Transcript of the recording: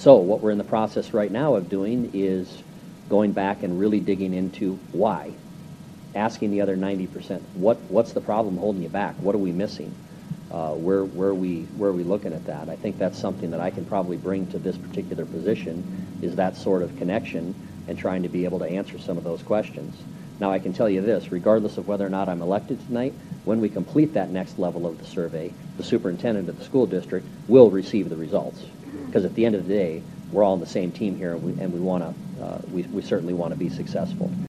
So what we're in the process right now of doing is going back and really digging into why. Asking the other 90%, what's the problem holding you back? What are we missing? Where are we looking at that? I think that's something that I can probably bring to this particular position, is that sort of connection and trying to be able to answer some of those questions. Now, I can tell you this, regardless of whether or not I'm elected tonight, when we complete that next level of the survey, the superintendent of the school district will receive the results. Because at the end of the day, we're all on the same team here, and we certainly want to be successful.